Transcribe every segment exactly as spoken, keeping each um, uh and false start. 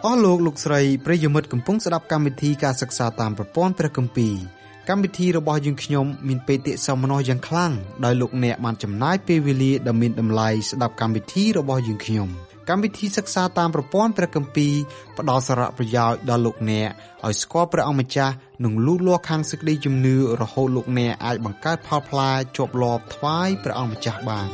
អស់លោកលោកស្រីប្រិយមិត្តកំពុងស្ដាប់កម្មវិធីការសិក្សាតាមប្រព័ន្ធព្រះគម្ពីរកម្មវិធីរបស់យើងខ្ញុំមានបេតិសោមនស្សយ៉ាងខ្លាំងដោយលោកអ្នកបានចំណាយពេលវេលាដ៏មានតម្លៃស្ដាប់កម្មវិធីរបស់យើងខ្ញុំកម្មវិធីសិក្សាតាមប្រព័ន្ធព្រះគម្ពីរផ្ដល់សារៈប្រយោជន៍ដល់លោកអ្នកឲ្យស្គាល់ព្រះអង្គម្ចាស់និងលូតលាស់ខាងសេចក្តីជំនឿរហូតលោកអ្នកអាចបង្កើតផលផ្លែជាប់លាប់ថ្វាយព្រះអង្គម្ចាស់បាន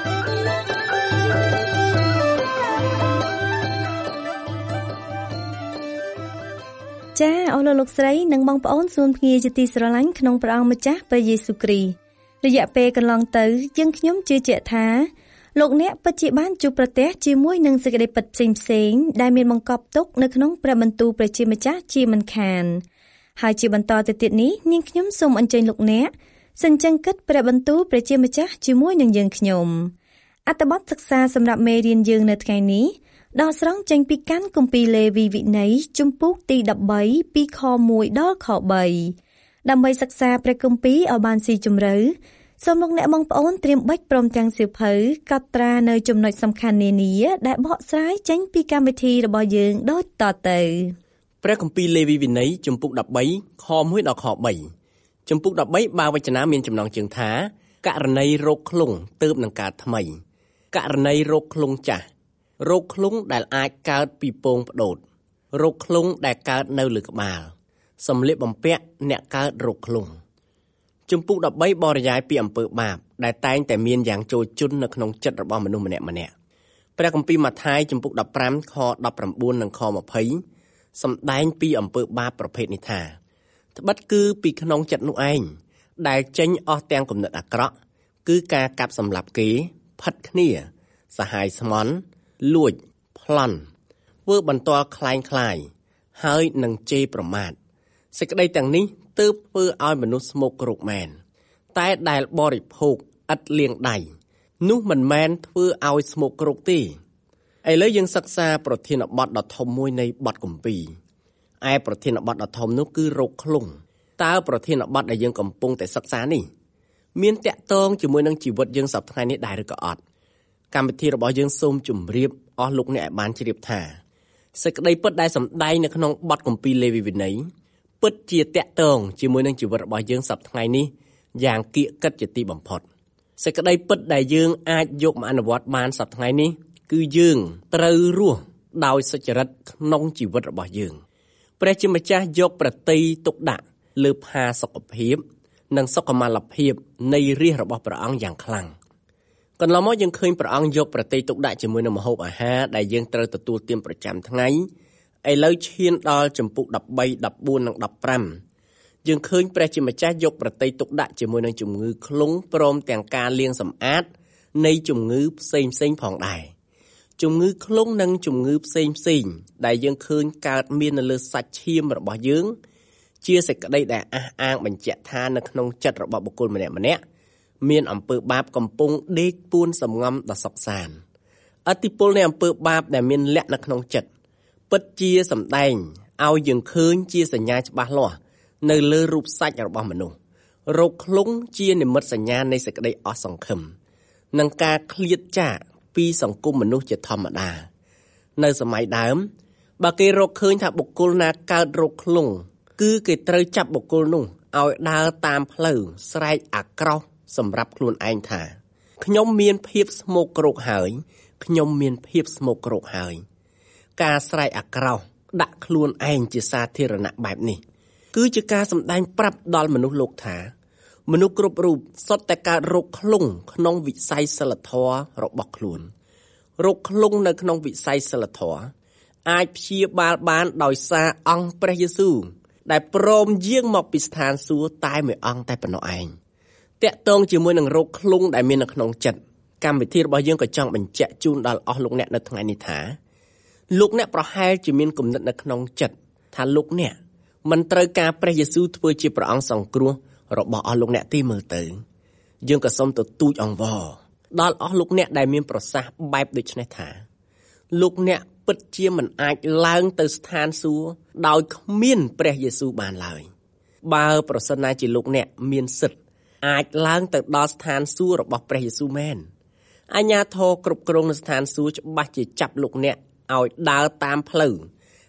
ចាអស់លោកលោកស្រីនិងបងប្អូនសូមភ្ងាជាទីស្រឡាញ់ក្នុងព្រះអង្គម្ចាស់ព្រះយេស៊ូវគ្រីស្ទរយៈពេលកន្លងទៅយើងខ្ញុំជឿជាក់ថាលោកអ្នកពិតជាបានជួបប្រទះជាមួយនឹងសេចក្តីពិតផ្សេងផ្សេងដែលមានបង្កប់ទុកនៅក្នុងព្រះបន្ទូលព្រះជាម្ចាស់ជាមិនខានហើយជាបន្តទៅទៀតនេះនាងខ្ញុំសូមអញ្ជើញលោកអ្នកសិនចឹងគិតព្រះបន្ទូលព្រះជាម្ចាស់ជាមួយនឹងយើងខ្ញុំអត្ថបទសិក្សាសម្រាប់មេរៀនយើងនៅថ្ងៃនេះដកស្រង់ចេញពីកាន់គម្ពីរលេវីវិន័យជំពូកទីដប់បីពីខមួយដល់ខបីដើម្បីសិក្សាព្រះគម្ពីរឲ្យបានស៊ីជម្រៅសូមលោកអ្នកបងប្អូនត្រៀមបិចព្រមទាំងសៀវភៅកត់ត្រានៅចំណុចសំខាន់នានាដែលបកស្រាយចេញពីកម្មវិធីរបស់យើងដូចតទៅព្រះគម្ពីរលេវីវិន័យជំពូកដប់បីខមួយដល់ខបីជំពូកដប់បីបាវចនាមានចំណងជើងថាករណីរោគឃ្លុងទើបនឹងកើតថ្មីករណីរោគឃ្លុងចាស់រោគឃ្លុងដែលអាចកើតពីពងផ្ដូតរោគឃ្លុងដែលកើតនៅលើក្បាលសម្លៀកបំពាក់អ្នកកើតរោគឃ្លុងជំពូកដប់បីបរិយាយពីអំពើបាបដែលតែងតែមានយ៉ាងចូលជន់នៅក្នុងចិត្តរបស់មនុស្សម្នាក់ម្នាក់ព្រះគម្ពីរម៉ាថាយជំពូកដប់ប្រាំខដប់ប្រាំបួននិងខម្ភៃសម្ដែងពីអំពើបាបប្រភេទនេះថាត្បិតគឺពីក្នុងចិត្តនោះឯងដែលចេញអស់ទាំងគំនិតអាក្រក់គឺការកាប់សម្លាប់គេផិតគ្នាសហាយស្មន់លួចប្លន់ធ្វើបន្ទាល់คล้ายคล้ายហើយនឹងជេរប្រមាថសេចក្តីទាំងនេះទើបធ្វើឲ្យមនុស្សស្មោកគ្រោកមែនតែដែលបរិភោគឥតលាងដៃនោះមិនមែនធ្វើឲ្យស្មោកគ្រោកទេឥឡូវយើងសិក្សាប្រធានបទដ៏ធំមួយនៃបទគម្ពីរឯប្រធានបទដ៏ធំនោះគឺរោគឃ្លុងតើប្រធានបទដែលយើងកំពុងតែសិក្សានេះមានតាក់ទងជាមួយនឹងជីវិតយើងសប្តាហ៍នេះដែរឬក៏អត់កម្មវិធីរបស់យើងសូមជម្រាបអស់លោកអ្នកឲ្យបានជ្រាបថាសេចក្តីពិតដែលសម្ដែងនៅក្នុងបទគម្ពីរលេវីវិន័យពិតជាតាក់ទងជាមួយនឹងជីវិតរបស់យើងសប្តាហ៍នេះយ៉ាងគៀកកិតជាទីបំផុតសេចក្តីពិតដែលយើងអាចយកមកអនុវត្តបានសប្តាហ៍នេះគឺយើងត្រូវរស់ដោយសុចរិតក្នុងជីវិតរបស់យើងព្រះជាម្ចាស់យកប្រតិទុកដាក់លើផាសុខភាពនិងសុខុមាលភាពនៃរាជរបស់ព្រះអង្គយ៉ាងខ្លាំងកន្លងមកយើងឃើញព្រះអង្គយកប្រតិទុកដាក់ជាមួយនឹងម្ហូបអាហារដែលយើងត្រូវទទួលទានប្រចាំថ្ងៃឥឡូវឈានដល់ជំពូកដប់បី ដប់បួននិងដប់ប្រាំយើងឃើញព្រះជាម្ចាស់យកប្រតិទុកដាក់ជាមួយនឹងជំងឺឃ្លុងព្រមទាំងការលាងសម្អាតនៃជំងឺផ្សេងផ្សេងផងដែរជំងឺឃ្លុងនិងជំងឺផ្សេងផ្សេងដែលយើងឃើញកើតមាននៅលើសាច់ឈាមរបស់យើងជាសេចក្តីដែលអះអាងបញ្ជាក់ថានៅក្នុងចិត្តរបស់បុគ្គលម្នាក់ម្នាក់មានអំពើបាបកំពុងដេកពួនសំងំដ៏សុខសាន្តឥទ្ធិពលនៃអំពើបាបដែលមានលក្ខនៅក្នុងចិត្តពិតជាសម្ដែងឲ្យយើងឃើញជាសញ្ញាច្បាស់លាស់នៅលើរូបសាច់របស់មនុស្សរោគឃ្លុងជានិមិត្តសញ្ញានៃសេចក្តីអស់សង្ឃឹមនិងការឃ្លាតចាកពីសង្គមមនុស្សជាធម្មតានៅសម័យដើមបើគេរកឃើញថាបុគ្គលណាកើតរោគឃ្លុងគឺគេត្រូវចាប់បុគ្គលនោះឲ្យដើរតាមផ្លូវស្រែកអាក្រោសសម្រាប់ខ្លួនឯងថាខ្ញុំមានភាពស្មោកគ្រោកហើយខ្ញុំមានភាពស្មោកគ្រោកហើយការស្រែកអាក្រោសដាក់ខ្លួនឯងជាសាធារណៈបែបនេះគឺជាការសម្ដែងប្រាប់ដល់មនុស្សលោកថាមនុស្សគ្រប់រូបសុទ្ធតែកើតរោគឃ្លុងក្នុងវិស័យសិលធម៌របស់ខ្លួនរោគឃ្លុងនៅក្នុងវិស័យសិលធម៌អាចព្យាបាលបានដោយសារអង្គព្រះយេស៊ូវដែលព្រមយាងមកពីស្ថានសួគ៌តែមួយអង្គតែប៉ុណ្ណោះឯងតាក់ទងជាមួយនឹងរោគឃ្លុងដែលមាននៅក្នុងចិត្តកម្មវិធីរបស់យើងក៏ចង់បញ្ជាក់ជូនដល់អស់លោកអ្នកនៅថ្ងៃនេះថាលោកអ្នកប្រហែលជាមានគំនិតនៅក្នុងចិត្តថាលោកអ្នកមិនត្រូវការព្រះយេស៊ូវធ្វើជាព្រះអង្គសង្គ្រោះរបស់អស់លោកអ្នកទីមើលទៅយើងក៏សូមទទូចអង្វរដល់អស់លោកអ្នកដែលមានប្រសាសន៍បែបដូចនេះថាលោកអ្នកពិតជាមិនអាចឡើងទៅស្ថានសួគ៌ដោយគ្មានព្រះយេស៊ូវបានឡើយបើប្រសិនណាជាលោកអ្នកមានសិទ្ធិអាចឡើងទៅដល់ស្ថានសួគ៌របស់ព្រះយេស៊ូវមែនអាជ្ញាធរគ្រប់គ្រងនៅស្ថានសួគ៌ច្បាស់ជាចាប់លោកអ្នកឲ្យដើរតាមផ្លូវ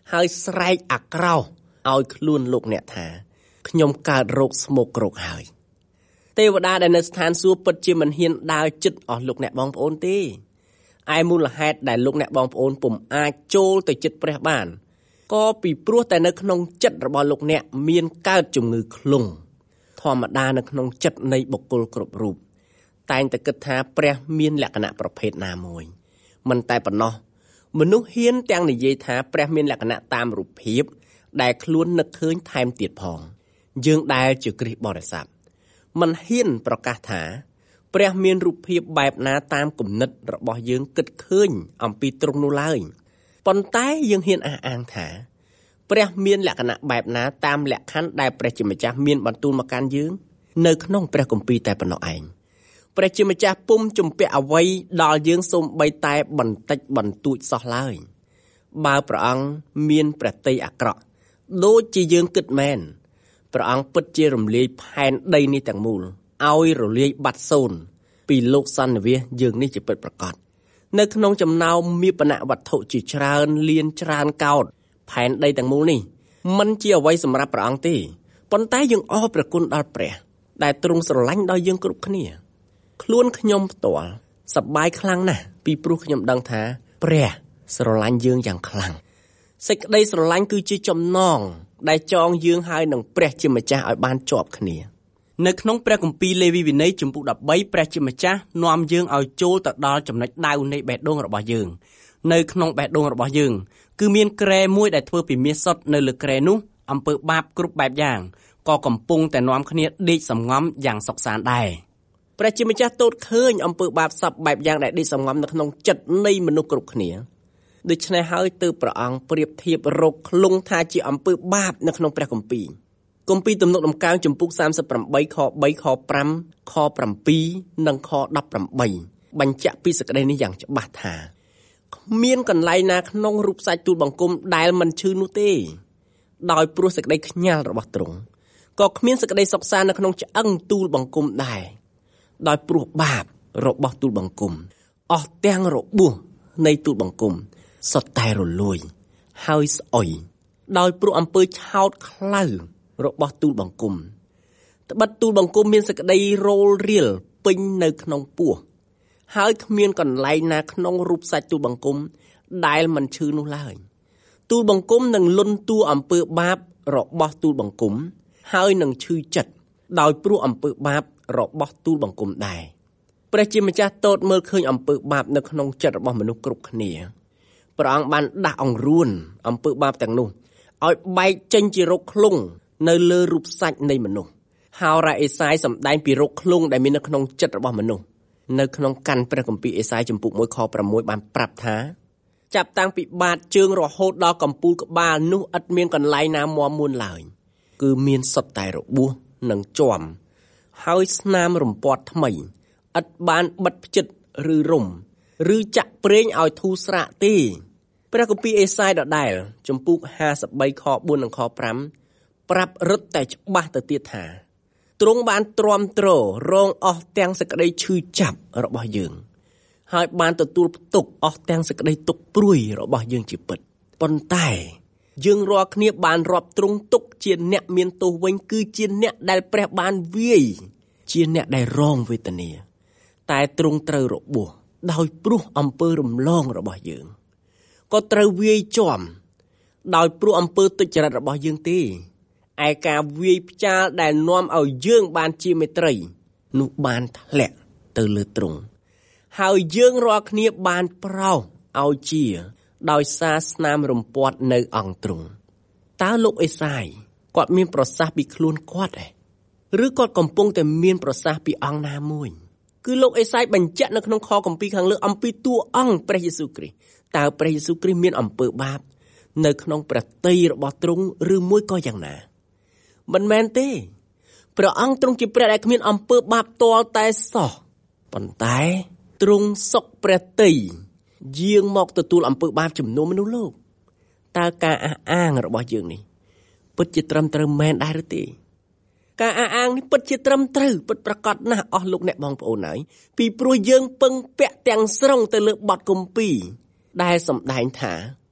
ហើយស្រែកអាក្រោសឲ្យខ្លួនលោកអ្នកថាខ្ញុំកើតរោគស្មោករោគហើយទេវតាដែលនៅស្ថានសួគ៌ពិតជាមិនហ៊ានដើរជិតអស់លោកអ្នកបងប្អូនទេឯមូលហេតុដែលលោកអ្នកបងប្អូនពុំអាចចូលទៅជិតព្រះបានក៏ពីព្រោះតែនៅក្នុងចិត្តរបស់លោកអ្នកមានកើតជំងឺឃ្លុងធម្មតានៅក្នុងចិត្តនៃបុគ្គលគ្រប់រូបតែងតែគិតថាព្រះមានលក្ខណៈប្រភេទណាមួយមិនតែប៉ុណ្ណោះមនុស្សហ៊ានទាំងនិយាយថាព្រះមានលក្ខណៈតាមរូបភាពដែលខ្លួននឹកឃើញថែមទៀតផងយើងដែលជាគ្រិស្តបរិស័ទមិនហ៊ានប្រកាសថាព្រះមានរូបភាពបែបណាតាមគំនិតរបស់យើងគិតឃើញអំពីទ្រង់នោះឡើយប៉ុន្តែយើងហ៊ានអះអាងថាព្រះមានលក្ខណៈបែបណាតាមលក្ខខណ្ឌដែលព្រះជាម្ចាស់មានបន្ទូលមកកាន់យើងនៅក្នុងព្រះគម្ពីរតែប៉ុណ្ណោះឯងព្រះជាម្ចាស់ពុំជំពាក់អ្វីដល់យើងសូម្បីតែបន្តិចបន្តួចសោះឡើយបើព្រះអង្គមានព្រះទ័យអាក្រក់ដូចជាយើងគិតមែនព្រះអង្គពិតជារំលាយផែនដីនេះទាំងមូលឲ្យរលាយបាត់សូន្យពីលោកសន្និវាសយើងនេះជាពិតប្រាកដនៅក្នុងចំណោមមាបនវត្ថុជាច្រើនលានច្រើនកោដផែនដីទាំងមូលនេះមិនជាអ្វីសម្រាប់ព្រះអង្គទេប៉ុន្តែយើងអរព្រះគុណដល់ព្រះដែលទ្រង់ស្រឡាញ់ដល់យើងគ្រប់គ្នាខ្លួនខ្ញុំផ្ទាល់សប្បាយខ្លាំងណាស់ពីព្រោះខ្ញុំដឹងថាព្រះស្រឡាញ់យើងយ៉ាងខ្លាំងសេចក្តីស្រឡាញ់គឺជាចំណងដែលចងយើងហើយនឹងព្រះជាម្ចាស់ឲ្យបានជាប់គ្នានៅក្នុងព្រះគម្ពីរលេវីវិន័យជំពូកដប់បីព្រះជាម្ចាស់នាំយើងឲ្យចូលទៅដល់ចំណុចដៅនៃបេះដូងរបស់យើងនៅក្នុងបេះដូងរបស់យើងគឺមានគ្រែមួយដែលធ្វើពីមាសសុទ្ធនៅលើគ្រែនោះអំពើបាបគ្រប់បែបយ៉ាងក៏កំពុងតែនាំគ្នាដេកសំងំយ៉ាងសុខសាន្តដែរព្រះជាម្ចាស់ទតឃើញអំពើបាបសពបែបយ៉ាងដែលដេកសំងំនៅក្នុងចិត្តនៃមនុស្សគ្រប់គ្នាដូច្នេះហើយទើបព្រះអង្គប្រៀបធៀបរោគឃ្លុងថាជាអំពើបាបនៅក្នុងព្រះគម្ពីរគម្ពីរទំនុកដំកើងជំពូកសាមសិបប្រាំបីខបីខប្រាំខប្រាំពីរនិងខដប់ប្រាំបីបញ្ជាក់ពីសេចក្តីនេះយ៉ាងច្បាស់ថាគ្មានកន្លែងណាក្នុងរូបសាច់ទូលបង្គំដែលមិនឈឺនោះទេដោយព្រោះសេចក្តីខ្ញាល់របស់ទ្រង់ក៏គ្មានសេចក្តីសុខសាន្តនៅក្នុងឆ្អឹងទូលបង្គំដែរដោយព្រោះបាបរបស់ទូលបង្គំអស់ទាំងរបួសនៃទូលបង្គំសុទ្ធតែរលួយហើយស្អុយដោយព្រោះអំពើឆោតខ្លៅរបស់ទូលបង្គំត្បិតទូលបង្គំមានសេចក្តីរោលរៀលពេញនៅក្នុងពោះហើយគ្មានកន្លែងណាក្នុងរូបសាច់ទូលបង្គំដែលមិនឈឺនោះឡើយទូលបង្គំនឹងលន់តួអំពើបាបរបស់ទូលបង្គំហើយនឹងឈឺចិត្តដោយព្រោះអំពើបាបរបស់ទូលបង្គំដែរព្រះជាម្ចាស់ទតមើលឃើញអំពើបាបនៅក្នុងចិត្តរបស់មនុស្សគ្រប់គ្នាព្រះអង្គបានដាក់អង្រួនអំពើបាបទាំងនោះឲ្យបែកចេញជារោគឃ្លុងនៅលើរូបសាច់នៃមនុស្សហោរ៉ាអេសាយសម្ដែងពីរោគឃ្លុងដែលមាននៅក្នុងចិត្តរបស់មនុស្សនៅក្នុងកាន់ព្រះគម្ពីរអេសាយជំពូកមួយខប្រាំមួយបានប្រាប់ថាចាប់តាំងពីបាតជើងរហូតដល់កំពូលក្បាលនោះឥតមានកន្លែងណាមាំមួនឡើយគឺមានសុទ្ធតែរបួសនិងជាំហើយស្នាមរំពាត់ថ្មីឥតបានបិទផ្ចិតឬរុំឬចាក់ប្រេងឲ្យធូរស្រាកទេព្រះគម្ពីរអេសាយដដែលជំពូកហាសិបបីខបួននិងខប្រាំប្រាប់រឹតតែច្បាស់ទៅទៀតថាទ្រង់បានទ្រាំទ្ររងអស់ទាំងសេចក្តីឈឺចាប់របស់យើងហើយបានទទួលផ្ទុកអស់ទាំងសេចក្តីទុក្ខព្រួយរបស់យើងជាពិតប៉ុន្តែយើងរាល់គ្នាបានរាប់ទ្រង់ទុកជាអ្នកមានទោសវិញគឺជាអ្នកដែលព្រះបានវាយជាអ្នកដែលរងវេទនាតែទ្រង់ត្រូវរបួសដោយព្រោះអំពើរំលងរបស់យើងក៏ត្រូវវាយជាំដោយព្រោះអំពើទុច្ចរិតរបស់យើងទេឯការវាយផ្ចាលដែលនាំឲ្យយើងបានជាមេត្រីនោះបានធ្លាក់ទៅលើទ្រង់ហើយយើងរាល់គ្នាបានប្រោសឲ្យជាដោយសារស្នាមរំពាត់នៅអង្គទ្រង់តើលោកអេសាយគាត់មានប្រសាសន៍ពីខ្លួនគាត់ទេឬគាត់កំពុងតែមានប្រសាសន៍ពីអង្គណាមួយគឺលោកអេសាយបញ្ជាក់នៅក្នុងខគម្ពីរខាងលើអំពីតួអង្គព្រះយេស៊ូវគ្រីស្ទតើព្រះយេស៊ូវគ្រីស្ទមានអំពើបាបនៅក្នុងព្រះទ័យរបស់ទ្រង់ឬមួយក៏យ៉ាងណាមិនមែនទេព្រះអង្គទ្រង់ជាព្រះដែលគ្មានអំពើបាបទាល់តែសោះប៉ុន្តែទ្រង់សុខព្រះទ័យយាងមកទទួលអំពើបាបជំនុំមនុស្សលោកតើការអះអាងរបស់យើងនេះពិតជាត្រឹមត្រូវមែនដែរឬទេការអះអាងនេះពិតជាត្រឹមត្រូវពិតប្រាកដណាស់អស់លោកអ្នកបងប្អូនហើយពីព្រោះយើងពឹងពាក់ទាំងស្រុងទៅលើបទគម្ពីរដែលសម្ដែងថា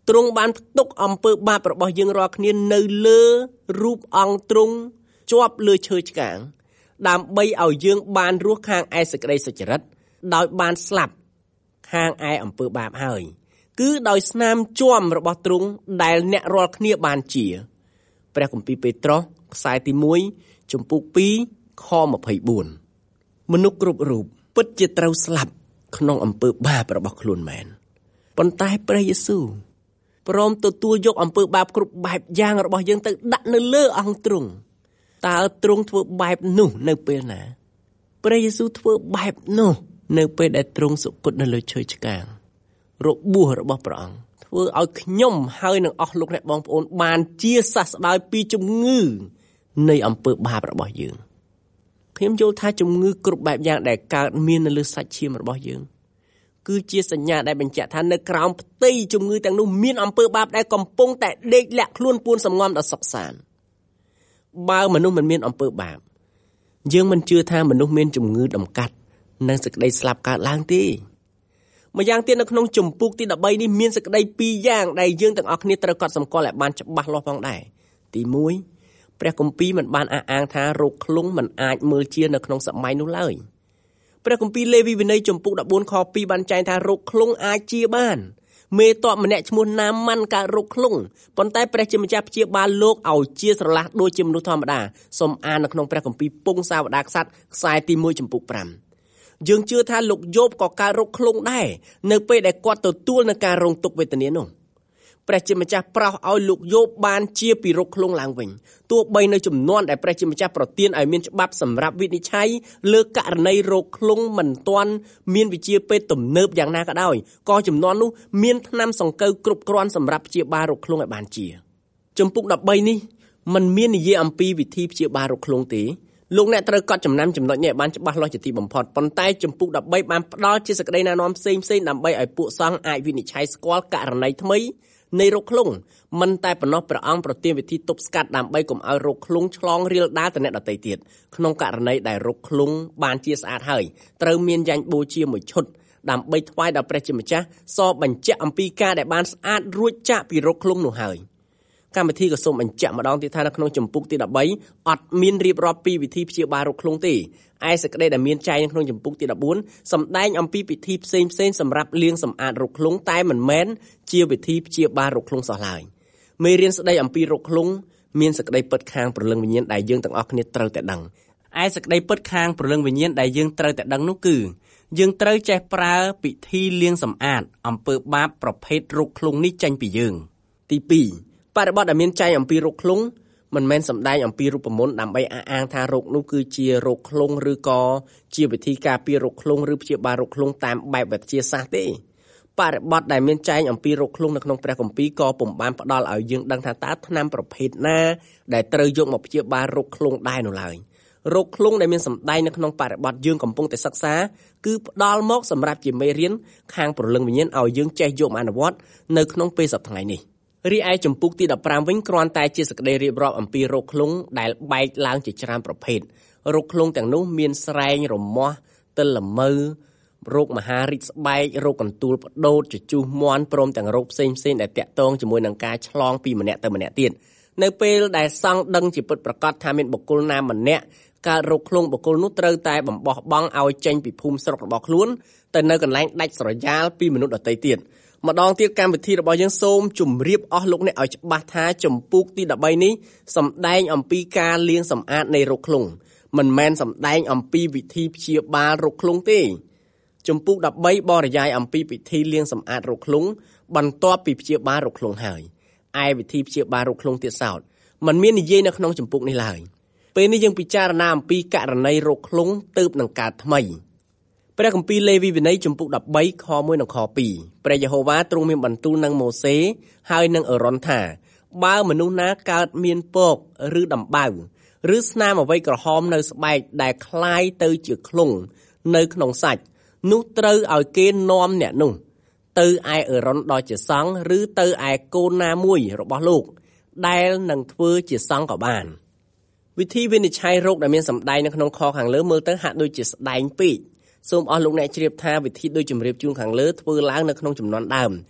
ទ្រង់បានផ្ទុកអំពើបាបរបស់យើងរាល់គ្នានៅលើរូបអង្គទ្រង់ជាប់លើឈើឆ្កាងដើម្បីឲ្យយើងបានរស់ខាងឯសេចក្តីសុចរិតដោយបានស្លាប់ខាងឯអំពើបាបហើយគឺដោយស្នាមជាំរបស់ទ្រង់ដែលអ្នករាល់គ្នាបានជាព្រះគម្ពីរពេត្រុសខ្សែទីមួយជំពូកពីរខម្ភៃបួនមនុស្សគ្រប់រូបពិតជាត្រូវស្លាប់ក្នុងអំពើបាបរបស់ខ្លួនមែនប៉ុន្តែព្រះយេស៊ូវព្រមទទួលយកអំពើបាបគ្រប់បែបយ៉ាងរបស់យើងទៅដាក់នៅលើអង្គទ្រង់តើទ្រង់ធ្វើបែបនោះនៅពេលណាព្រះយេស៊ូវធ្វើបែបនោះនៅពេលដែលទ្រង់សុគតនៅលើឈើឆ្កាងរបួសរបស់ព្រះអង្គធ្វើឲ្យខ្ញុំហើយនឹងអស់លោកអ្នកបងប្អូនបានជាសះស្បើយពីជំងឺនៃអំពើបាបរបស់យើងខ្ញុំយល់ថាជំងឺគ្រប់បែបយ៉ាងដែលកើតមាននៅលើសាច់ឈាមរបស់យើងគឺជាសញ្ញាដែលបញ្ជាក់ថានៅក្រោមផ្ទៃជំងឺទាំងនោះមានអំពើបាបដែលកំពុងតែដេកលាក់ខ្លួនពួនសំងំដល់សុខសាន្តបើមនុស្សមិនមានអំពើបាបយើងមិនជឿថាមនុស្សមានជំងឺដំកាត់និងសេចក្តីស្លាប់កើតឡើងទេម្យ៉ាងទៀតនៅក្នុងជំពូកទីដប់បីនេះមានសេចក្តីពីរយ៉ាងដែលយើងទាំងអស់គ្នាត្រូវកត់សម្គាល់ឲ្យបានច្បាស់លាស់ផងដែរទីមួយព្រះគម្ពីរមិនបានអះអាងថារោគឃ្លុងមិនអាចមើលជានៅក្នុងសម័យនោះឡើយព្រះគម្ពីរលេវីវិន័យជំពូកដប់បួនខពីរបានចែងថារោគឃ្លុងអាចជាបានមេតបម្នាក់ឈ្មោះណាម៉ាន់កើតរោគឃ្លុងប៉ុន្តែព្រះជាម្ចាស់ព្យាបាលលោកឲ្យជាស្រឡះដូចជាមនុស្សធម្មតាសូមអាននៅក្នុងព្រះគម្ពីរពងសាវតារក្សត្រខ្សែទីមួយជំពូកប្រាំយើងជឿថាលោកយោបក៏កើតរោគឃ្លុងដែរនៅពេលដែលគាត់ទទួលនឹងការរងទុក្ខវេទនានោះព្រះជាម្ចាស់ប្រោសឲ្យលោកយោបបានជាពីរោគឃ្លុងឡើងវិញទោះបីនៅចំនួនដែលព្រះជាម្ចាស់ប្រទានឲ្យមានច្បាប់សម្រាប់វិនិច្ឆ័យលើករណីរោគឃ្លុងមិនទាន់មានវិជ្ជាពេទ្យទំនើបយ៉ាងណាក៏ដោយក៏ចំនួននោះមានថ្នាំសង្កូវគ្រប់គ្រាន់សម្រាប់ព្យាបាលរោគឃ្លុងឲ្យបានជាជំពូកដប់បីនេះมันមាននិយាយអំពីវិធីព្យាបាលរោគឃ្លុងទេលោកអ្នកត្រូវកត់ចំណាំចំណុចនេះឲ្យបានច្បាស់លាស់ជាទីបំផុតប៉ុន្តែជំពូកដប់បីបានផ្ដល់ជាសេចក្តីណែនាំផ្សេងៗដើម្បីឲ្យពួកសង្ឃអាចវិនិច្ឆ័យស្គាល់ករណីថ្មីនៃរោគឃ្លុងមិនតែប៉ុណ្ណោះព្រះអង្គប្រទានវិធីទប់ស្កាត់ដើម្បីកុំឲ្យរោគឃ្លុងឆ្លងរាលដាលទៅអ្នកដទៃទៀតក្នុងករណីដែលរោគឃ្លុងបានជាស្អាតហើយត្រូវមានយ៉ាញ់បូជាមួយឈុតដើម្បីថ្វាយដល់ព្រះជាម្ចាស់សរបញ្ជាក់អំពីការដែលបានស្អាតរួចចាកពីរោគឃ្លុងនោះហើយកម្មវិធីក៏សូមបញ្ជាក់ម្ដងទៀតថានៅក្នុងជំពូកទីដប់បីអត់មានរៀបរាប់ពីវិធីព្យាបាលរោគឃ្លុងទេឯសេចក្តីដែលមានចែងនៅក្នុងជំពូកទីដប់បួនសម្ដែងអំពីពិធីផ្សេងផ្សេងសម្រាប់លាងសម្អាតរោគឃ្លុងតែមិនមែនជាវិធីព្យាបាលរោគឃ្លុងសោះឡើយមេរៀនស្ដីអំពីរោគឃ្លុងមានសេចក្តីពិតខាងព្រលឹងវិញ្ញាណដែលយើងទាំងអស់គ្នាត្រូវតែដឹងឯសេចក្តីពិតខាងព្រលឹងវិញ្ញាណដែលយើងត្រូវតែដឹងនោះគឺយើងត្រូវចេះប្រើពិធីលាងសម្អាតអំពើបាបប្រភេទរោគឃ្លុងនេះចេញពីយើងទីពីរបរិបទដែលមានចែងអំពីរោគឃ្លុងមិនមែនសម្ដែងអំពីរូបមន្តដើម្បីអះអាងថារោគនោះគឺជារោគឃ្លុងឬក៏ជាវិធីការពាររោគឃ្លុងឬព្យាបាលរោគឃ្លុងតាមបែបវិទ្យាសាស្ត្រទេបរិបទដែលមានចែងអំពីរោគឃ្លុងនៅក្នុងព្រះគម្ពីរក៏ពុំបានផ្ដល់ឲ្យយើងដឹងថាតើថ្នាំប្រភេទណាដែលត្រូវយកមកព្យាបាលរោគឃ្លុងដែរនោះឡើយរោគឃ្លុងដែលមានសម្ដែងនៅក្នុងបរិបទយើងកំពុងតែសិក្សាគឺផ្ដល់មកសម្រាប់ជាមេរៀនខាងព្រលឹងវិញ្ញាណឲ្យយើងចេះយកមកអនុវត្តនៅក្នុងពេលសប្តាហ៍នេះរីឯជំពូកទីដប់ប្រាំវិញគ្រាន់តែជាសេចក្តីរៀបរាប់អំពីរោគឃ្លុងដែលបែកឡើងជាច្រើនប្រភេទរោគឃ្លុងទាំងនោះមានស្រែងរមាស់ទិលល្មើរោគមហារីកស្បែករោគកន្ទួលផ្ដូតជជុះមាន់ព្រមទាំងរោគផ្សេងៗដែលតាក់ទងជាមួយនឹងការឆ្លងពីម្នាក់ទៅម្នាក់ទៀតនៅពេលដែលសង្ឃដឹងជាពិតប្រាកដថាមានបុគ្គលណាម្នាក់កើតរោគឃ្លុងបុគ្គលនោះត្រូវតែបំបោះបង់ឲ្យចេញពីភូមិស្រុករបស់ខ្លួនទៅនៅកន្លែងដាច់ស្រយាលពីមនុស្សដទៃទៀតម្ដងទៀតកម្មវិធីរបស់យើងសូមជម្រាបអស់លោកអ្នកឲ្យច្បាស់ថាជំពូកទីដប់បីនេះសម្ដែងអំពីការលាងសម្អាតនៃរោគឃ្លុងមិនមែនសម្ដែងអំពីវិធីព្យាបាលរោគឃ្លុងទេជំពូកដប់បីបរិយាយអំពីពិធីលាងសម្អាតរោគឃ្លុងបន្ទាប់ពីព្យាបាលរោគឃ្លុងហើយឯវិធីព្យាបាលរោគឃ្លុងទៀតសោតมันមាននិយាយនៅក្នុងជំពូកនេះឡើយពេលនេះយើងពិចារណាអំពីករណីរោគឃ្លុងទើបនឹងកើតថ្មីព្រះគម្ពីរលេវីវិន័យជំពូកដប់បីខមួយនិងខពីរព្រះយេហូវ៉ាទ្រង់មានបន្ទូលនឹងម៉ូសេហើយនឹងអេរ៉ុនថាបើមនុស្សណាកើតមានពកឬដំបៅឬស្នាមអ្វីក្រហមនៅស្បែកដែលคล้ายទៅជាឃ្លុងនៅក្នុងសាច់នោះត្រូវឲ្យគេនាំអ្នកនោះទៅឯអេរ៉ុនដ៏ជាសង្ឃឬទៅឯកូនណាមួយរបស់លោកដែលនឹងធ្វើជាសង្ឃក៏បានវិធីវិនិច្ឆ័យរោគដែលមានសម្ដែងនៅក្នុងខខាងលើមើលទៅហាក់ដូចជាស្ដែងពេកសូមអស់លោកអ្នកជ្រាបថាវិធីដូចជម្រាបជូនខាងលើធ្វើឡើងនៅក្នុងចំនួនដើម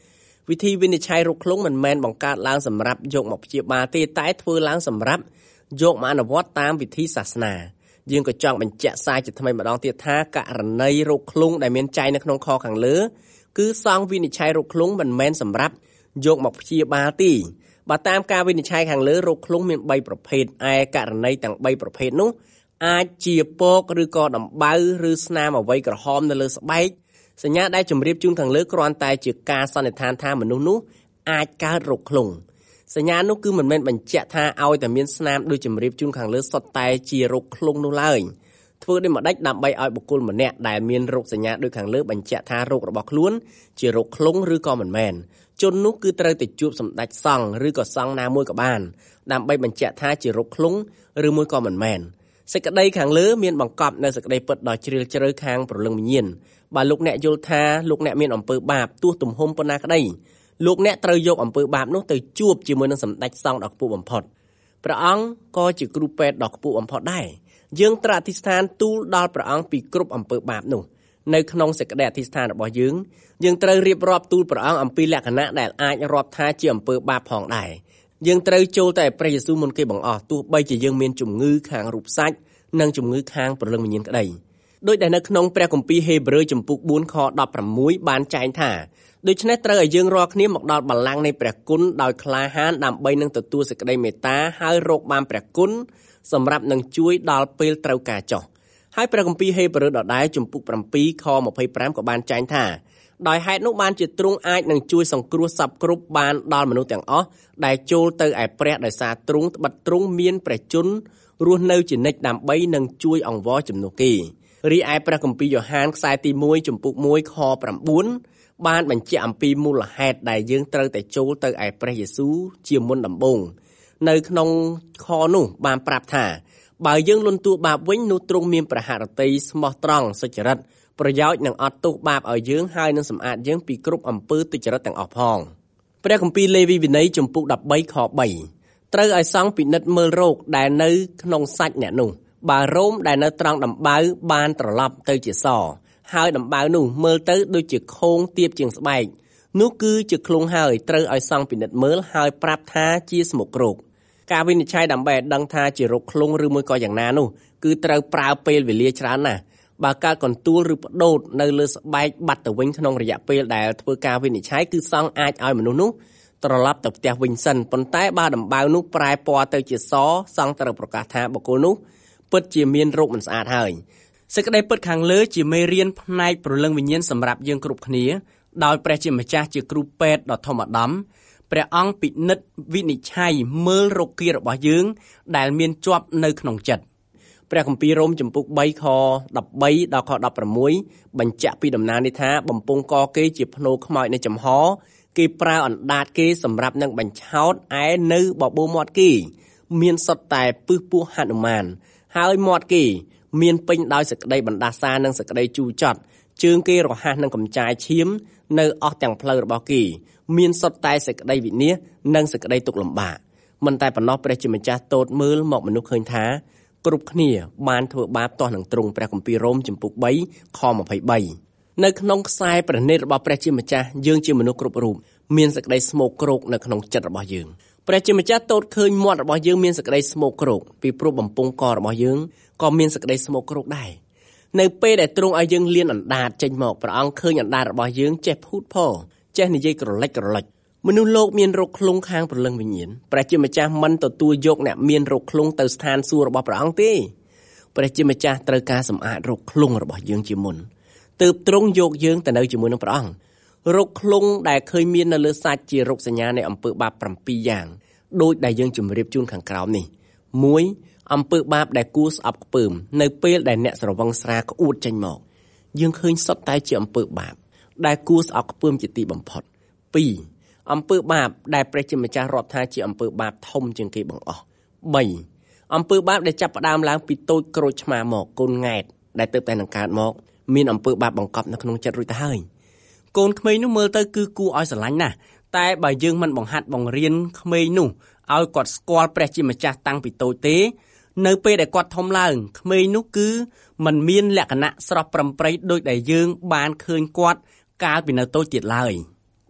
វិធីវិនិច្ឆ័យរោគឃ្លុងមិនមែនបង្កើតឡើងសម្រាប់យកមកព្យាបាលទេតែធ្វើឡើងសម្រាប់យកមកអនុវត្តតាមវិធីសាសនាយើងក៏ចង់បញ្ជាក់សារជាថ្មីម្ដងទៀតថាករណីរោគឃ្លុងដែលមានចែងនៅក្នុងខខាងលើគឺសង្ឃវិនិច្ឆ័យរោគឃ្លុងមិនមែនសម្រាប់យកមកព្យាបាលទេបើតាមការវិនិច្ឆ័យខាងលើរោគឃ្លុងមានបីប្រភេទឯករណីទាំងបីប្រភេទនោះអាចជាពកឬក៏ដំបៅឬស្នាមអ្វីក្រហមនៅលើស្បែកសញ្ញាដែលជម្រាបជូនខាងលើគ្រាន់តែជាការសន្និដ្ឋានថាមនុស្សនោះអាចកើតរោគឃ្លុងសញ្ញានោះគឺមិនមែនបញ្ជាក់ថាឲ្យតែមានស្នាមដូចជម្រាបជូនខាងលើសុទ្ធតែជារោគឃ្លុងនោះឡើយធ្វើដូចម្ដេចដើម្បីឲ្យបុគ្គលម្នាក់ដែលមានរោគសញ្ញាដូចខាងលើបញ្ជាក់ថារោគរបស់ខ្លួនជារោគឃ្លុងឬក៏មិនមែនជននោះគឺត្រូវទៅជួបសម្ដេចសង្ឃឬក៏សង្ឃណាមួយក៏បានដើម្បីបញ្ជាក់ថាជារោគឃ្លុងឬមួយក៏មិនមែនសេចក្តីខាងលើមានបង្កប់នៅសេចក្តីពិតដ៏ជ្រាលជ្រៅខាងព្រលឹងវិញ្ញាណបើលោកអ្នកយល់ថាលោកអ្នកមានអំពើបាបទោះទំហំប៉ុណ្ណាក្តីលោកអ្នកត្រូវយកអំពើបាបនោះទៅជួបជាមួយនឹងសម្ដេចសង្ឃដ៏ខ្ពស់បំផុតព្រះអង្គក៏ជាគ្រូពេទ្យដ៏ខ្ពស់បំផុតដែរយើងត្រូវអធិស្ឋានទូលដល់ព្រះអង្គពីគ្រប់អំពើបាបនោះនៅក្នុងសេចក្តីអធិស្ឋានរបស់យើងយើងត្រូវរៀបរាប់ទូលព្រះអង្គអំពីលក្ខណៈដែលអាចរាប់ថាជាអំពើបាបផងដែរយើងត្រូវចូលទៅព្រះយេស៊ូវមុនគេបង្អស់ទោះបីជាយើងមានជំងឺខាងរូបសាច់និងជំងឺខាងព្រលឹងវិញ្ញាណក្តីដោយដែលនៅក្នុងព្រះគម្ពីរហេព្រើរចំពុកបួនខដប់ប្រាំមួយបានចែងថាដូច្នេះត្រូវឲ្យយើងរាល់គ្នាមកដល់បល្ល័ង្កនៃព្រះគុណដោយក្លាហានដើម្បីនឹងទទួលសេចក្តីមេត្តាហើយរកបានព្រះគុណសម្រាប់នឹងជួយដល់ពេលត្រូវការចុះហើយព្រះគម្ពីរហេព្រើរដដែលចំពុកប្រាំពីរខម្ភៃប្រាំក៏បានចែងថាដោយហេតុនោះបានជាទ្រង់អាចនឹងជួយសង្គ្រោះសពគ្រប់បានដល់មនុស្សទាំងអស់ដែលចូលទៅឯព្រះដោយសារទ្រង់ត្បិតទ្រង់មានព្រះជន្មរស់នៅជានិច្ចដើម្បីនឹងជួយអង្វរជំនួសគេរីឯព្រះគម្ពីរយ៉ូហានខ្សែទីមួយចំពុកមួយខប្រាំបួនបានបញ្ជាក់អំពីមូលហេតុដែលយើងត្រូវតែចូលទៅឯព្រះយេស៊ូវជាមុនដំបូងនៅក្នុងខនោះបានប្រាប់ថាបើយើងលន់តួបាបវិញនោះទ្រង់មានព្រះハរតីស្មោះត្រង់សុចរិតប្រយោជន៍នឹងអត់ទោសបាបឲ្យយើងហើយនឹងសម្អាតយើងពីគ្រប់អំពើទុច្ចរិតទាំងអស់ផងព្រះគម្ពីរលេវីវិន័យចំពុកដប់បីខបីត្រូវឲ្យសង្ឃពិនិត្យមើលរោគដែលនៅក្នុងសាច់អ្នកនោះបើរោមដែលនៅត្រង់ដំបៅបានត្រឡប់ទៅជាសហើយដំបៅនោះមើលទៅដូចជាខូងទាបជាងស្បែកនោះគឺជាឃ្លុងហើយត្រូវឲ្យសង្ឃពិនិត្យមើលហើយប្រាប់ថាជាស្មុករោគការវិនិច្ឆ័យដើម្បីឲ្យដឹងថាជារោគឃ្លុងឬមួយក៏យ៉ាងណានោះគឺត្រូវប្រើពេលវេលាច្រើនណាស់បើកើតកន្ទួលឬផ្ដោតនៅលើស្បែកបាត់ទៅវិញក្នុងរយៈពេលដែលធ្វើការវិនិច្ឆ័យគឺសង្ឃអាចឲ្យមនុស្សនោះត្រឡប់ទៅផ្ទះវិញសិនប៉ុន្តែបើដំបៅនោះប្រែពណ៌ទៅជាសសង្ឃត្រូវប្រកាសថាបុគ្គលនោះពិតជាមានរោគមិនស្អាតហើយសេចក្តីពិតខាងលើជាមេរៀនផ្នែកព្រលឹងវិញ្ញាណសម្រាប់យើងគ្រប់គ្នាដោយព្រះជាម្ចាស់ជាគ្រូពេទ្យដ៏ធំឧត្តមព្រះអង្គពិនិត្យវិនិច្ឆ័យមើលរោគារបស់យើងដែលមានជាប់នៅក្នុងចិត្តព្រះគម្ពីររ៉ូមចំពុកបីខដប់បីដល់ខដប់ប្រាំមួយបញ្ជាក់ពីដំណើរនេះថាបំពង់កគេជាភ្នោខ្មោចនៃចំហគេប្រើអណ្ដាតគេសម្រាប់នឹងបញ្ឆោតឯនៅបបោមាត់គេមានសុទ្ធតែពឹសពោះហនុមានហើយមាត់គេមានពេញដោយសេចក្តីបណ្ដាសានិងសេចក្តីជូរចត់ជើងគេរហ័សនឹងកំចាយឈាមនៅអស់ទាំងផ្លូវរបស់គេមានសុទ្ធតែសេចក្តីវិនាសនិងសេចក្តីទុក្ខលំបាកមិនតែប៉ុណ្ណោះព្រះជាម្ចាស់ទតមើលមកមនុស្សឃើញថាគ្រប់គ្នាបានធ្វើបាបទាស់នឹងទ្រង់ព្រះគម្ពីររ៉ូមចំពុកបីខម្ភៃបីនៅក្នុងខ្សែព្រះនេត្ររបស់ព្រះជាម្ចាស់យើងជាមនុស្សគ្រប់រូបមានសេចក្តីស្មោកគ្រោកនៅក្នុងចិត្តរបស់យើងព្រះជាម្ចាស់ទតឃើញមាត់របស់យើងមានសេចក្តីស្មោកគ្រោកពីព្រោះបំពង់ករបស់យើងក៏មានសេចក្តីស្មោកគ្រោកដែរនៅពេលដែលទ្រង់ឲ្យយើងលៀនអណ្ដាតចេញមកព្រះអង្គឃើញអណ្ដាតរបស់យើងចេះភូតផលចេះនិយាយក្រឡិចក្រឡិចមនុស្សលោកមានរោគឃ្លុងខាងព្រលឹងវិញ្ញាណព្រះជាម្ចាស់មិនទទួលយកអ្នកមានរោគឃ្លុងទៅស្ថានសួគ៌របស់ព្រះអង្គទេព្រះជាម្ចាស់ត្រូវការសម្អាតរោគឃ្លុងរបស់យើងជាមុនទើបទ្រង់យកយើងទៅនៅជាមួយនឹងព្រះអង្គរោគឃ្លុងដែលឃើញមាននៅលើសាច់ជារោគសញ្ញានៃអំពើបាបប្រាំពីរយ៉ាងដូចដែលយើងជម្រាបជូនខាងក្រោមនេះមួយអំពើបាបដែលគួរស្អប់ខ្ពើមនៅពេលដែលអ្នកស្រវឹងស្រាក្អួតចេញមកយើងឃើញសុទ្ធតែជាអំពើបាបដែលគួរស្អប់ខ្ពើមជាទីបំផុតពីរអំពើបាបដែលព្រះជាម្ចាស់រាប់ថាជាអំពើបាបធំជាងគេបង្អស់បីអំពើបាបដែលចាប់ផ្ដើមឡើងពីតូចក្រូចឆ្មាមកកូនង៉ែតដែលទើបតែនឹងកើតមកមានអំពើបាបបង្កប់នៅក្នុងចិត្តរួចទៅហើយកូនក្មេងនោះមើលទៅគឺគួរឲ្យស្រឡាញ់ណាស់តែបើយើងមិនបង្ហាត់បង្រៀនក្មេងនោះឲ្យគាត់ស្គាល់ព្រះជាម្ចាស់តាំងពីតូចទេនៅពេលដែលគាត់ធំឡើងក្មេងនោះគឺมันមានលក្ខណៈស្រស់ប្រំប្រៃដូចដែលយើងបានឃើញគាត់កាលពីនៅតូចទៀតឡើយ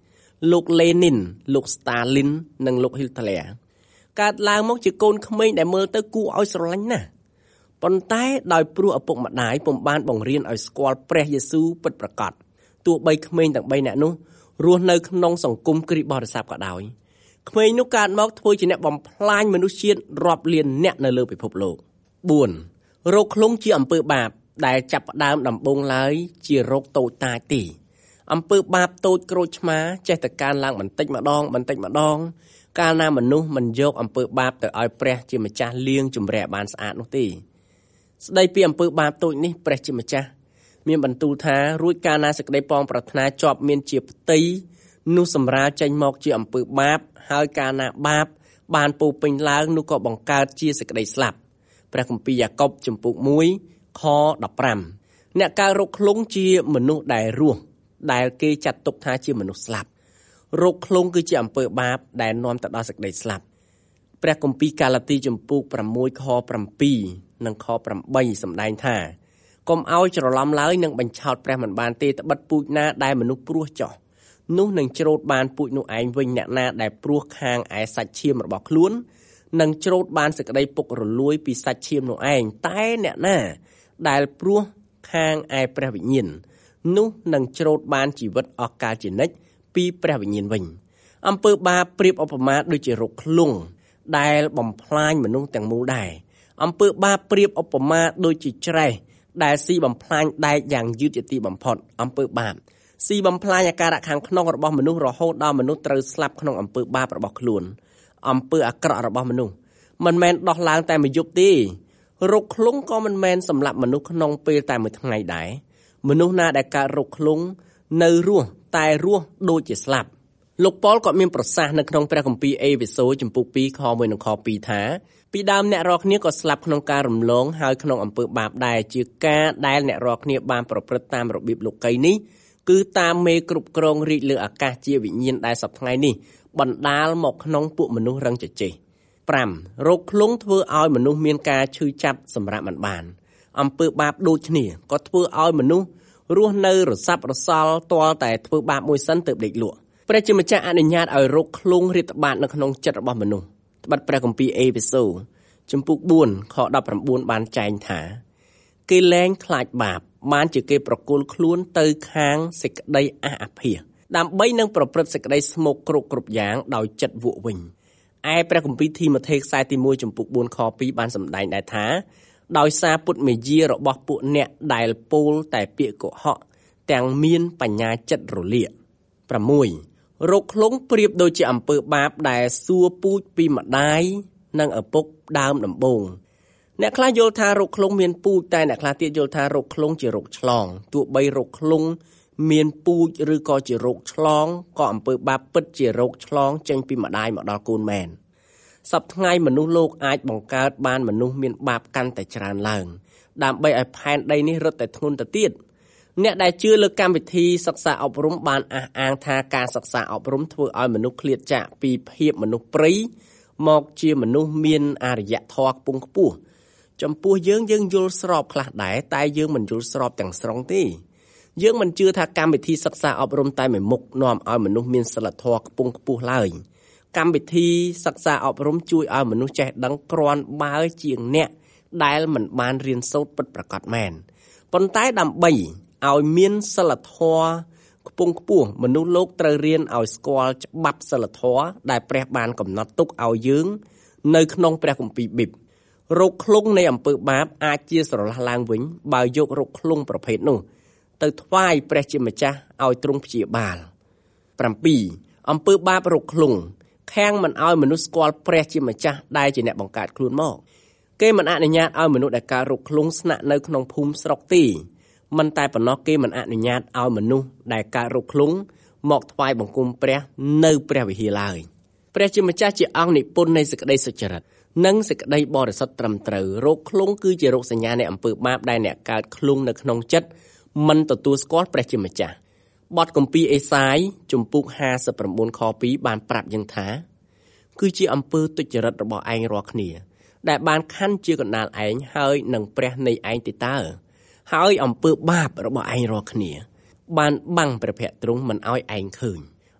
លោក Lenin លោក Stalin និងលោក Hitler កើតឡើងមកជាកូនក្មេងដែលមើលទៅគួរឲ្យស្រឡាញ់ណាស់ប៉ុន្តែដោយព្រោះឪពុកម្ដាយពុំបានបង្រៀនឲ្យស្គាល់ព្រះយេស៊ូវពិតប្រាកដទោះបីក្មេងទាំងបីនាក់នោះរស់នៅក្នុងសង្គមគ្រីស្ទបរិស័ទក៏ដោយក្មេងនោះកើតមកធ្វើជាអ្នកបំផ្លាញមនុស្សជាតិរាប់លានអ្នកនៅលើពិភពលោកបួនរោគឃ្លុងជាអំពើបាបដែលចាប់ផ្ដើមដំបូងឡើយជារោគតូចតាចទេអំពើបាបតូចក្រូចឆ្មាចេះតែកើនឡើងបន្តិចម្ដងបន្តិចម្ដងកាលណាមនុស្សមិនយកអំពើបាបទៅឲ្យព្រះជាម្ចាស់លាងជម្រះបានស្អាតនោះទេស្ដីពីអំពើបាបតូចនេះព្រះជាម្ចាស់មានបន្ទូលថារួចកាលណាសេចក្តីប៉ងប្រាថ្នាជាប់មានជាផ្ទៃនោះសម្រាលចេញមកជាអំពើបាបហើយកាលណាបាបបានពោពេញឡើងនោះក៏បង្កើតជាសេចក្តីស្លាប់ព្រះគម្ពីរយ៉ាកុបជំពូកមួយខដប់ប្រាំអ្នកកើតរោគឃ្លុងជាមនុស្សដែលរស់ដែលគេចាត់ទុកថាជាមនុស្សស្លាប់រោគឃ្លុងគឺជាអំពើបាបដែលនាំទៅដល់សេចក្តីស្លាប់ព្រះគម្ពីរកាឡាទីជំពូកប្រាំមួយខប្រាំពីរនិងខប្រាំបីសម្ដែងថាកុំឲ្យច្រឡំឡើយនឹងបញ្ឆោតព្រះមិនបានទេត្បិតពូជណាដែលមនុស្សព្រោះចោះនោះនឹងច្រូតបានពូជនោះឯងវិញអ្នកណាដែលព្រោះខាងឯសាច់ឈាមរបស់ខ្លួននឹងច្រូតបានសេចក្តីពុករលួយពីសាច់ឈាមនោះឯងតែអ្នកណាដែលព្រោះខាងឯព្រះវិញ្ញាណនោះនឹងច្រូតបានជីវិតអស់កាលជានិច្ចពីព្រះវិញ្ញាណវិញអំពើបាបប្រៀបឧបមាដូចជារោគឃ្លុងដែលបំផ្លាញមនុស្សទាំងមូលដែរអំពើបាបប្រៀបឧបមាដូចជាច្រែសដែលស៊ីបំផ្លាញដែកយ៉ាងយឺតជាទីបំផុតអំពើបាបស៊ីបំផ្លាញអាការៈខាងក្នុងរបស់មនុស្សរហូតដល់មនុស្សត្រូវស្លាប់ក្នុងអំពើបាបរបស់ខ្លួនអំពើអាក្រក់របស់មនុស្សមិនមែនដោះឡើងតែមួយយប់ទេរោគឃ្លុងក៏មិនមែនសម្លាប់មនុស្សក្នុងពេលតែមួយថ្ងៃដែរមនុស្សណាដែលកើតរោគឃ្លុងនៅរស់តែរស់ដូចជាស្លាប់លោកប៉ុលក៏មានប្រសាសន៍នៅក្នុងព្រះគម្ពីរអេវេសូជំពូកពីរខមួយនិងខពីរថាពីដើមអ្នករាល់គ្នាក៏ស្លាប់ក្នុងការរំលងហើយក្នុងអំពើបាបដែរជាការដែលអ្នករាល់គ្នាបានប្រព្រឹត្តតាមរបៀបលោកីនេះគឺតាមមេគ្រប់គ្រងរាជលើអាកាសជាវិញ្ញាណដែលសប្តាហ៍នេះបណ្ដាលមកក្នុងពួកមនុស្សរឹងជជែកប្រាំរោគឃ្លុងធ្វើឲ្យមនុស្សមានការឈឺចាប់សម្រាប់មិនបានអំពើបាបដូចគ្នាក៏ធ្វើឲ្យមនុស្សរស់នៅរស័ព្ទរសល់ទាល់តែធ្វើបាបមួយសិនទើបដេកលក់ព្រះជាម្ចាស់អនុញ្ញាតឲ្យរោគឃ្លុងរាតត្បាតនៅក្នុងចិត្តរបស់មនុស្សត្បិតព្រះគម្ពីរអេភេសូជំពូកបួនខដប់ប្រាំបួនបានចែងថាគេលែងខ្លាចបាបបានជាគេប្រគល់ខ្លួនទៅខាងសេចក្តីអះអាភាសដើម្បីនឹងប្រព្រឹត្តសេចក្តីស្មោកគ្រោកគ្រប់យ៉ាងដោយចិត្តវក់វិញឯព្រះគម្ពីរធីម៉ូថេខ្សែទីមួយជំពូកបួនខពីរបានសម្ដែងដែរថាដោយសារពុតមេយារបស់ពួកអ្នកដែលពោលតែពាក្យកុហកទាំងមានបញ្ញាចិត្តរលាកប្រាំមួយរោគឃ្លុងប្រៀបដូចជាអំពើបាបដែលសួរពូជពីម្ដាយនិងឪពុកដើមដំបូងអ្នកខ្លះយល់ថារោគឃ្លុងមានពូជតែអ្នកខ្លះទៀតយល់ថារោគឃ្លុងជារោគឆ្លងទោះបីរោគឃ្លុងមានពូជឬក៏ជារោគឆ្លងក៏អំពើបាបពិតជារោគឆ្លងចេញពីម្ដាយមកដល់កូនមែនសប្តាហ៍ថ្ងៃមនុស្សលោកអាចបង្កើតបានមនុស្សមានបាបកាន់តែច្រើនឡើងដើម្បីឲ្យផែនដីនេះរឹតតែធ្ងន់ទៅទៀតអ្នកដែលជឿលើកម្មវិធីសិក្សាអប់រំបានអះអាងថាការសិក្សាអប់រំធ្វើឲ្យមនុស្សឃ្លាតចាកពីភាពមនុស្សព្រៃមកជាមនុស្សមានអរិយធម៌ខ្ពង់ខ្ពស់ចំពោះយើងយើងយល់ស្របខ្លះដែរតែយើងមិនយល់ស្របទាំងស្រុងទេយើងមិនជឿថាកម្មវិធីសិក្សាអប់រំតែមួយមុខនាំឲ្យមនុស្សមានសិលធម៌ខ្ពង់ខ្ពស់ឡើយកម្មវិធីសិក្សាអប់រំជួយឲ្យមនុស្សចេះដឹងគ្រាន់បើជាងអ្នកដែលមិនបានរៀនសូត្រពិតប្រាកដមែនប៉ុន្តែដើម្បីឲ្យមានសិលធម៌ខ្ពង់ខ្ពស់មនុស្សលោកត្រូវរៀនឲ្យស្គាល់ច្បាប់សិលធម៌ដែលព្រះបានកំណត់ទុកឲ្យយើងនៅក្នុងព្រះគម្ពីរប៊ីបរោគឃ្លុងនៃអំពើបាបអាចជាស្រឡះឡើងវិញបើយករោគឃ្លុងប្រភេទនោះទៅថ្វាយព្រះជាម្ចាស់ឲ្យទ្រង់ព្យាបាលប្រាំពីរអំពើបាបរោគឃ្លុងខាំងមិនឲ្យមនុស្សស្គាល់ព្រះជាម្ចាស់ដែលជាអ្នកបង្កើតខ្លួនមកគេមិនអនុញ្ញាតឲ្យមនុស្សដែលកើតរោគឃ្លុងស្នាក់នៅក្នុងភូមិស្រុកទេមិនតែប៉ុណ្ណោះគេមិនអនុញ្ញាតឲ្យមនុស្សដែលកើតរោគឃ្លុងមកថ្វាយបង្គំព្រះនៅព្រះវិហារឡើយព្រះជាម្ចាស់ជាអង្គនិពន្ធនៃសេចក្តីសុចរិតនិងសេចក្តីបរិសុទ្ធត្រឹមត្រូវរោគឃ្លុងគឺជារោគសញ្ញានៃអំពើបាបដែលអ្នកកើតឃ្លុងនៅក្នុងចិត្តមិនទទួលស្គាល់ព្រះជាម្ចាស់បទគម្ពីរអេសាយជំពូកห้าสิบเก้าខពីរបានប្រាប់យើងថាគឺជាអំពើទុច្ចរិតរបស់ឯងរាល់គ្នាដែលបានខណ្ឌជាកណ្ដាលឯងហើយនឹងព្រះនៃឯងទេតើហើយអំពើបាបរបស់ឯងរាល់គ្នាបានបាំងព្រះភ័ក្ត្រទ្រង់មិនឲ្យឯងឃើញ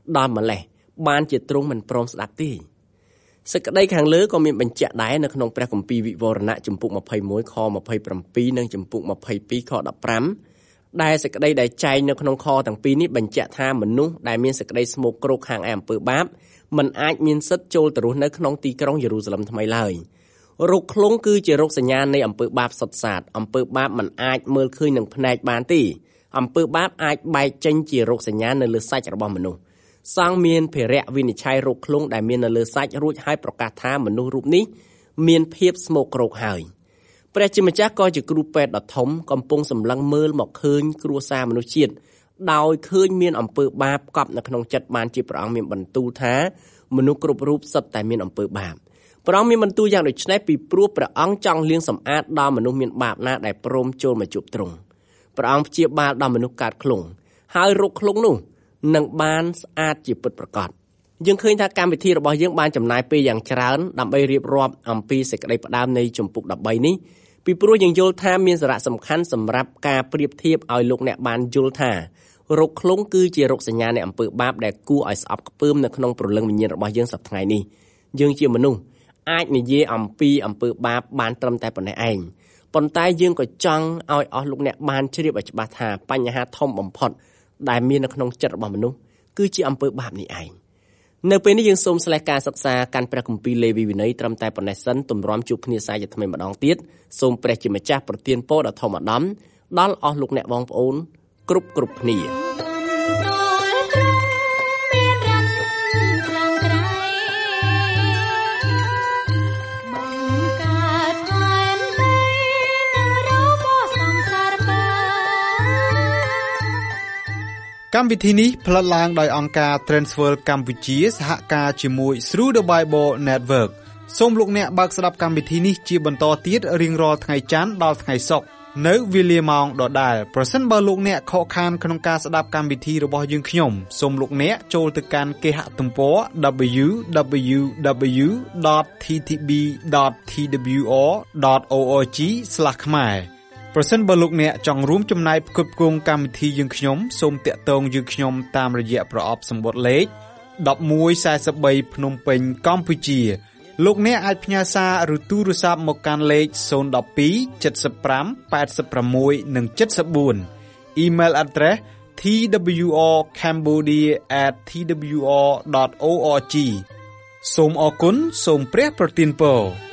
ដល់ម្លេះបានជាទ្រង់មិនព្រមស្ដាប់ទេសេចក្តីខាងលើក៏មានបញ្ជាក់ដែរនៅក្នុងព្រះគម្ពីរវិវរណៈជំពូកម្ភៃមួយខម្ភៃប្រាំពីរនិងជំពូកម្ភៃពីរខដប់ប្រាំដែលសេចក្តីដែលចែងនៅក្នុងខទាំងពីរនេះបញ្ជាក់ថាមនុស្សដែលមានសេចក្តីស្មោកគ្រោកខាងឯអំពើបាបមិនអាចមានសិទ្ធិចូលទៅរស់នៅក្នុងទីក្រុងយេរូសាឡឹមថ្មីឡើយរោគឃ្លុងគឺជារោគសញ្ញានៃអំពើបាបសុទ្ធសាធអំពើបាបមិនអាចមើលឃើញនឹងភ្នែកបានទេអំពើបាបអាចបែកចេញជារោគសញ្ញានៅលើសាច់របស់មនុស្សសង្ឃមានភារៈវិនិច្ឆ័យរោគឃ្លុងដែលមាននៅលើសាច់រួចហើយប្រកាសថាមនុស្សរូបនេះមានភាពស្មោកគ្រោកហើយព្រះជាម្ចាស់ក៏ជាគ្រូពេទ្យដ៏ធំកំពុងសម្លឹងមើលមកឃើញគ្រួសារមនុស្សជាតិដោយឃើញមានអំពើបាបកប់នៅក្នុងចិត្តបានជាព្រះអង្គមានបន្ទូលថាមនុស្សគ្រប់រូបសុទ្ធតែមានអំពើបាបព្រះអង្គមានបន្ទូលយ៉ាងដូចនេះពីព្រោះព្រះអង្គចង់លាងសម្អាតដល់មនុស្សមានបាបណាដែលព្រមចូលមកជួបទ្រង់ព្រះអង្គព្យាបាលដល់មនុស្សកើតឃ្លុងហើយរោគឃ្លុងនោះនឹងបានស្អាតជាពិតប្រាកដយើងឃើញថាកម្មវិធីរបស់យើងបានចំណាយពេលយ៉ាងច្រើនដើម្បីរៀបរាប់អំពីសេចក្តីផ្ដើមនៃជំពូកដប់បីនេះពីព្រោះយើងយល់ថាមានសារៈសំខាន់សម្រាប់ការប្រៀបធៀបឲ្យលោកអ្នកបានយល់ថារោគឃ្លុងគឺជារោគសញ្ញានៃអំពើបាបដែលគួរឲ្យស្អប់ខ្ពើមនៅក្នុងព្រលឹងវិញ្ញាណរបស់យើងសប្តាហ៍ថ្ងៃនេះយើងជាមនុស្សអាចនិយាយអំពីអំពើបាបបានត្រឹមតែប៉ុណ្ណេះឯងប៉ុន្តែយើងក៏ចង់ឲ្យអស់លោកអ្នកបានជ្រាបឲ្យច្បាស់ថាបញ្ហាធំបំផុតដែលមាននៅក្នុងចិត្តរបស់មនុស្សគឺជាអំពើបាបនេះឯងនៅពេលនេះយើងសូមស្លេះការសិក្សាកាន់ព្រះគម្ពីរលេវីវិន័យត្រឹមតែប៉ុណ្ណេះសិនទម្រាំជួបគ្នាសាជាថ្មីម្ដងទៀតសូមព្រះជាម្ចាស់ប្រទានពរដ៏ធំឧត្តមដល់អស់លោកអ្នកបងប្អូនគ្រប់គ្រប់គ្នាកម្មវិធីនេះផ្លាត់ឡើងដោយអង្គការ Transworld កម្ពុជាសហការជាមួយ Through the Bible Network សូមលោកអ្នកបើកស្ដាប់កម្មវិធីនេះជាបន្តទៀតរៀងរាល់ថ្ងៃច័ន្ទដល់ថ្ងៃសុក្រនៅវេលាម៉ោងដដែលប្រសិនបើលោកអ្នកខកខានក្នុងការស្ដាប់កម្មវិធីរបស់យើងខ្ញុំសូមលោកអ្នកចូលទៅកាន់គេហទំព័រ double-u double-u double-u ដត t t b ដត t w r ដត org ស្លាស ខ្មែរប្រសិនបើលោកអ្នកចង់រួមចំណែកផ្គត់ផ្គង់កម្មវិធីយើងខ្ញុំសូមតាក់ទងយើងខ្ញុំតាមរយៈប្រអប់សម្បត្តិលេខmột một bốn baភ្នំពេញកម្ពុជាលោកអ្នកអាចផ្ញើសារឬទូរស័ព្ទមកកាន់លេខศูนย์ หนึ่ง สอง เจ็ด ห้า แปด หก និង เจ็ด สี่ Email address t w r cambodia at t w r dot org សូមអរគុណសូមព្រះប្រទានពរ